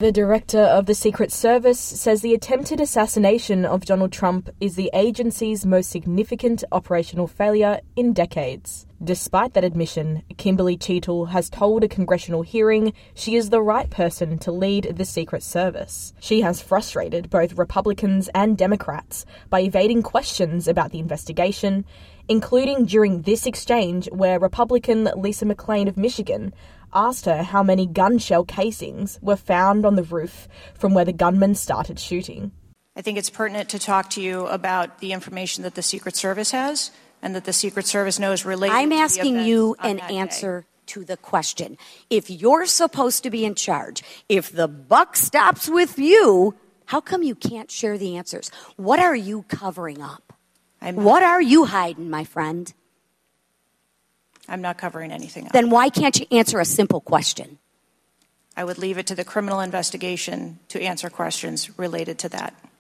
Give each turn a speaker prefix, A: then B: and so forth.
A: The director of the Secret Service says the attempted assassination of Donald Trump is the agency's most significant operational failure in decades. Despite that admission, Kimberly Cheetle has told a congressional hearing she is the right person to lead the Secret Service. She has frustrated both Republicans and Democrats by evading questions about the investigation, including during this exchange where Republican Lisa McClain of Michigan asked her how many gun shell casings were found on the roof from where the gunman started shooting.
B: I think it's pertinent to talk to you about the information that the Secret Service has and that the Secret Service knows related to the
C: I'm asking you
B: on
C: an
B: that
C: answer
B: day.
C: to the question. If you're supposed to be in charge, if the buck stops with you, how come you can't share the answers? What are you covering up? What are you hiding, my friend?
B: I'm not covering anything up.
C: Then why can't you answer a simple question?
B: I would leave it to the criminal investigation to answer questions related to that.